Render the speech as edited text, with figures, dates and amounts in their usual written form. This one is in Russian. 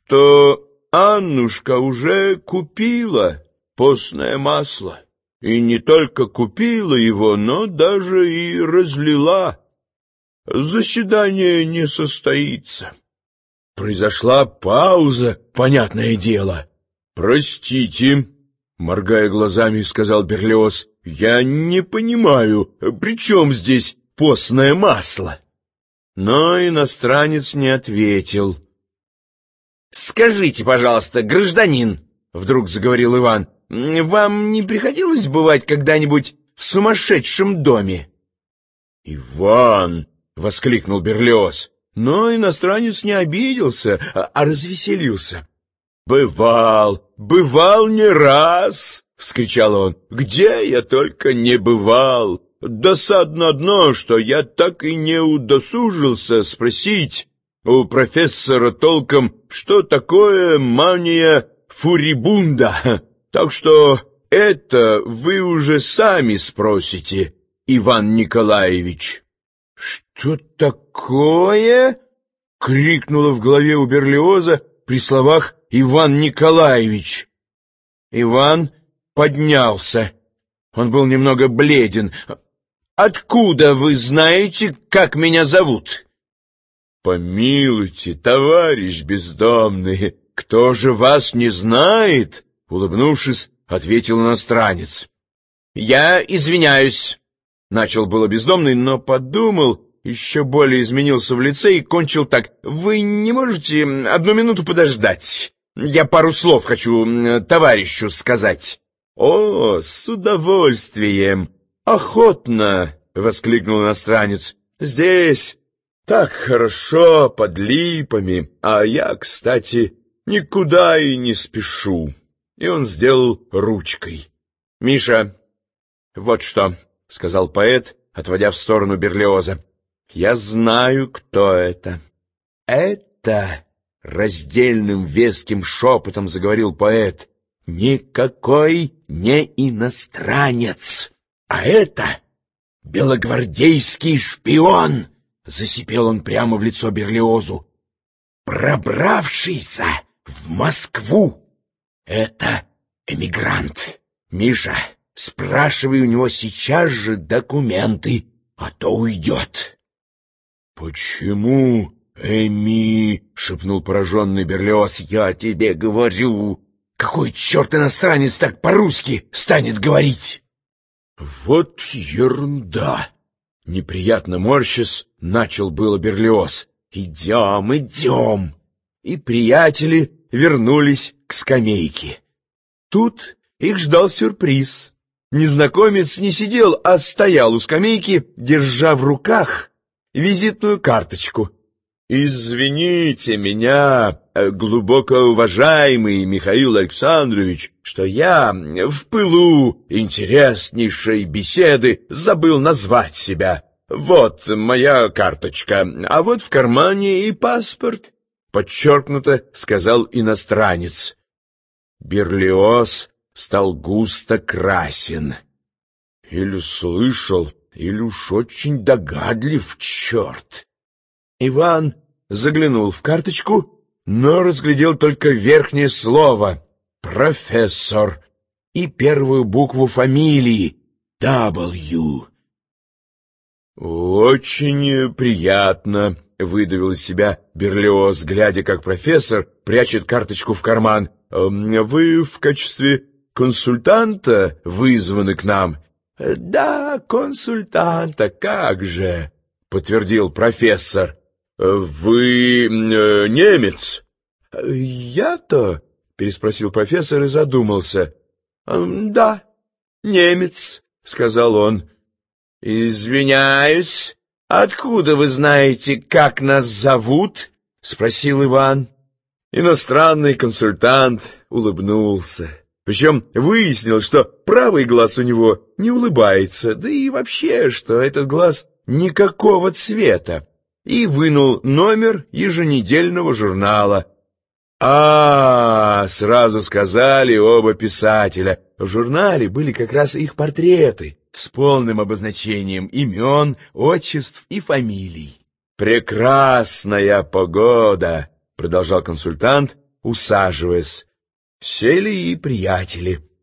что Аннушка уже купила постное масло. И не только купила его, но даже и разлила. Заседание не состоится. Произошла пауза, понятное дело. «Простите», — моргая глазами, сказал Берлиоз, — «я не понимаю, при чем здесь постное масло?» Но иностранец не ответил. «Скажите, пожалуйста, гражданин», — вдруг заговорил Иван, — «вам не приходилось бывать когда-нибудь в сумасшедшем доме?» «Иван!» — воскликнул Берлиоз. Но иностранец не обиделся, а развеселился. «Бывал не раз!» — вскричал он. «Где я только не бывал! Досадно одно, что я так и не удосужился спросить у профессора толком, что такое мания фурибунда. Так что это вы уже сами спросите, Иван Николаевич». «Что такое?» — крикнуло в голове у Берлиоза при словах «Иван Николаевич». Иван поднялся. Он был немного бледен. «Откуда вы знаете, как меня зовут?» «Помилуйте, товарищ бездомный, кто же вас не знает?» — улыбнувшись, ответил иностранец. «Я извиняюсь», — начал было бездомный, но подумал, еще более изменился в лице и кончил так. «Вы не можете 1 минуту подождать? Я пару слов хочу товарищу сказать». «О, с удовольствием, охотно!» — воскликнул иностранец. «Здесь так хорошо под липами, а я, кстати, никуда и не спешу». И он сделал ручкой. «Миша, вот что», — сказал поэт, отводя в сторону Берлиоза. «Я знаю, кто это». «Это», — раздельным веским шепотом заговорил поэт, — «никакой не иностранец, а это белогвардейский шпион», — засипел он прямо в лицо Берлиозу, — «пробравшийся в Москву. Это эмигрант. Миша, спрашивай у него сейчас же документы, а то уйдет». «Почему, — шепнул пораженный Берлиоз, — я тебе говорю, какой черт иностранец так по-русски станет говорить?» «Вот ерунда!» — неприятно морщась, начал было Берлиоз. «Идем, идем!» И приятели вернулись к скамейке. Тут их ждал сюрприз. Незнакомец не сидел, а стоял у скамейки, держа в руках визитную карточку. «Извините меня, глубоко уважаемый Михаил Александрович, что я в пылу интереснейшей беседы забыл назвать себя. Вот моя карточка, а вот в кармане и паспорт», — подчеркнуто сказал иностранец. Берлиоз стал густо красен. Или слышал, или уж очень догадлив черт. Иван заглянул в карточку, но разглядел только верхнее слово «профессор» и первую букву фамилии «W». «Очень приятно», — выдавил из себя Берлиоз, глядя, как профессор прячет карточку в карман. «Вы в качестве консультанта вызваны к нам?» «Да, консультанта, как же», — подтвердил профессор. «Вы немец?» «Я-то?» — переспросил профессор и задумался. «Да, немец», — сказал он. «Извиняюсь, откуда вы знаете, как нас зовут?» — спросил Иван. Иностранный консультант улыбнулся. Причем выяснил, что правый глаз у него не улыбается, да и вообще, что этот глаз никакого цвета, и вынул номер еженедельного журнала. Сразу сказали оба писателя. В журнале были как раз их портреты с полным обозначением имен, отчеств и фамилий. «Прекрасная погода», — продолжал консультант, усаживаясь. Сели и приятели.